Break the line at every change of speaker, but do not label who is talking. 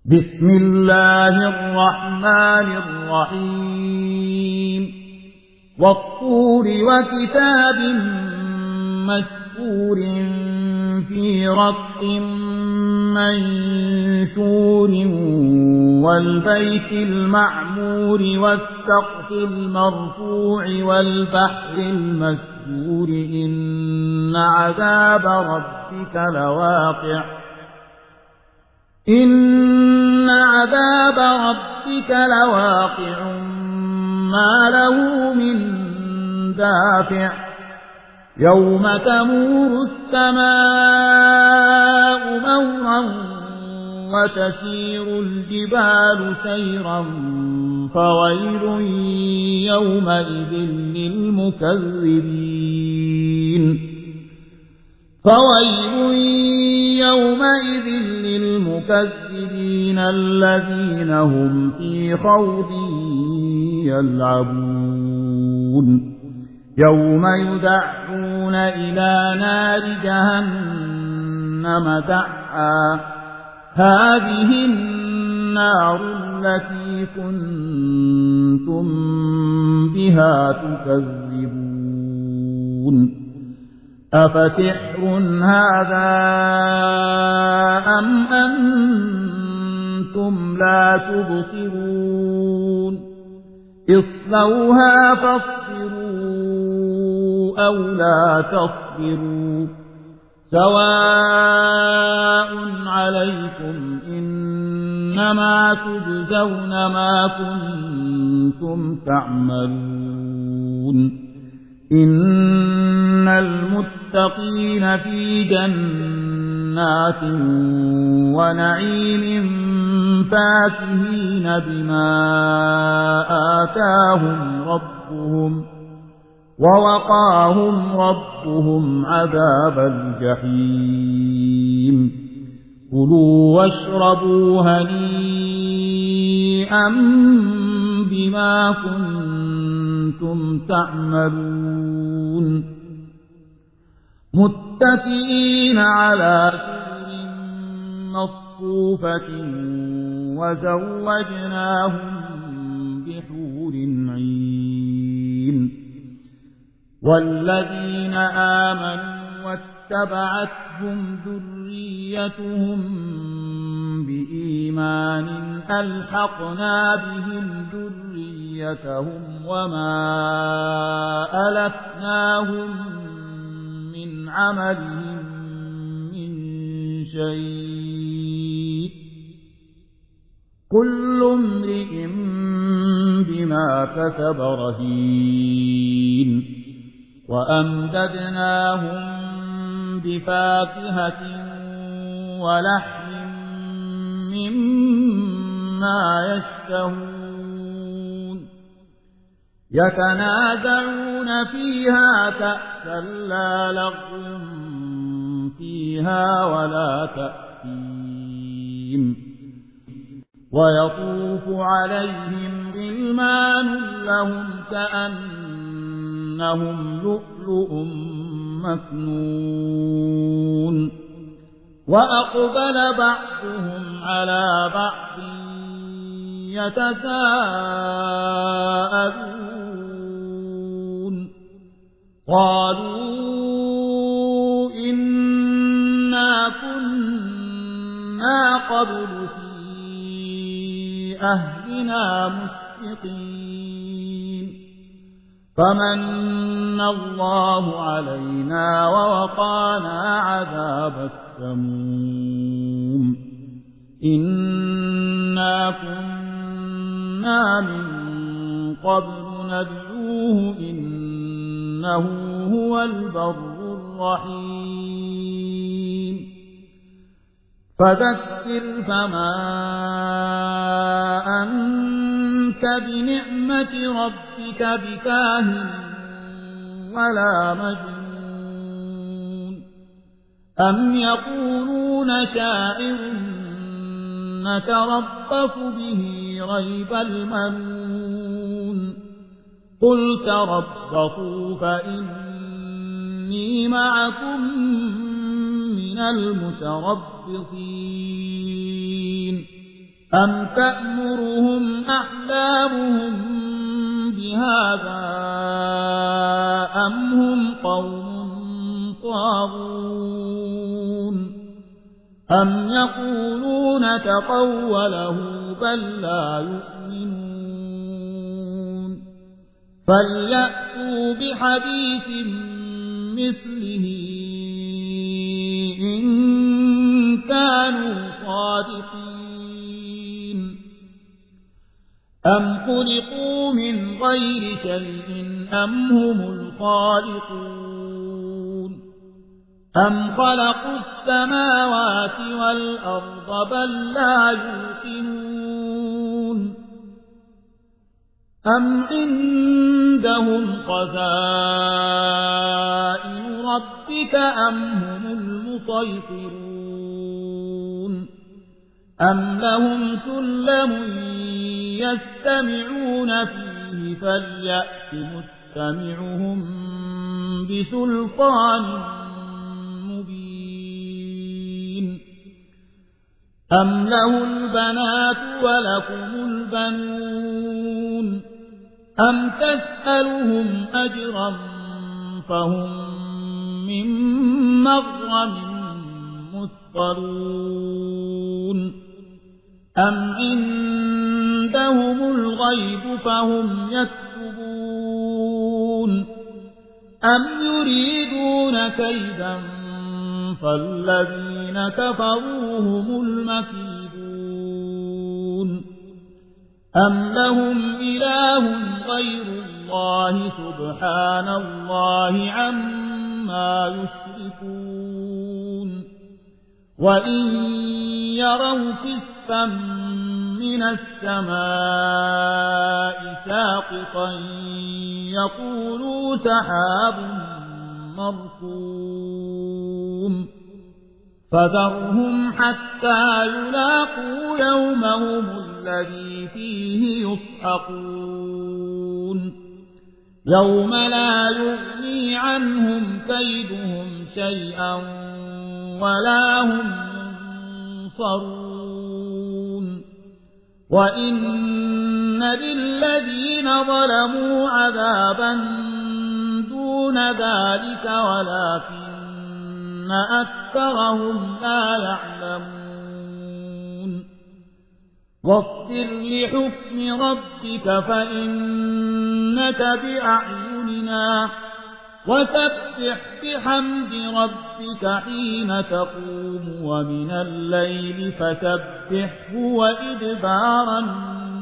بسم الله الرحمن الرحيم والطور وكتاب مسكور في رق منشور والبيت المعمور والسقف المرفوع والبحر المسجور إن عذاب ربك لواقع ما له من دافع يوم تمور السماء مورا وتسير الجبال سيرا فويل يومئذ للمكذبين الذين هم في خوض يلعبون يوم يدعون إلى نار جهنم دعا هذه النار التي كنتم بها تكذبون أفسحر هذا أم أنتم لا تبصرون اصلوها فاصبروا أو لا تصبروا سواء عليكم إنما تجزون ما كنتم تعملون إن المتقين في جنات ونعيم فاكهين بما آتاهم ربهم ووقاهم ربهم عذاب الجحيم كلوا واشربوا هنيئا بما كنتم تعملون متكئين على سرر مصفوفة وزوجناهم بحور عين والذين آمنوا واتبعتهم ذريتهم بإيمان ألحقنا بهم ذريتهم وما ألتناهم من عملهم من شيء كل امرئ بما كسب رهين وأمددناهم بفاكهة ولحم مما يشتهون يتنازعون فيها كأسا لا لغو فيها ولا تأثيم ويطوف عليهم غلمان لهم كأنهم لؤلؤ مكنون وأقبل بعضهم على بعض يتساءلون قالوا إنا كنا قبل في أهلنا مشفقين فمن الله علينا ووقانا عذاب السموم إنا كنا من قبل ندعوه إنه هو البر الرحيم فذكر فما أنت بنعمة ربك بكاهن ولا مجنون أم يقولون شاعر نتربص به ريب المنون قل تربصوا فإني معكم من المتربصين أم تأمرهم أحلامهم بهذا أم هم قوم طاغون أم يقولون تقوله بل لا يؤمنون فليأتوا بحديث مثله إن كانوا صادقين أم خلقوا من غير شيء أم هم الخالقون أم خلقوا السماوات والأرض بل لا يوقنون أم عندهم خزائن ربك أم هم المسيطرون أم لهم سلم يستمعون فيه فليأت مستمعهم بسلطان مبين أم له البنات ولكم البنون أم تسألهم أجرا فهم من مغرم مثقلون أم عندهم الغيب فهم يكتبون أم يريدون كيدا فالذين كفروا هم المكيدون أم لهم إله غير الله سبحان الله عما يشركون وإن يروا كسفا من السماء ساقطا يقولوا سحاب مركوم فذرهم حتى يلاقوا يومهم الذي فيه يصعقون يوم لا يغني عنهم كيدهم شيئا ولا هم ينصرون وإن للذين ظلموا عذابا دون ذلك ولكن أكثرهم لا يعلمون واصبر لحكم ربك فإنك بأعيننا وسبح بحمد ربك حين تقوم ومن الليل فسبحه وإدبار النجوم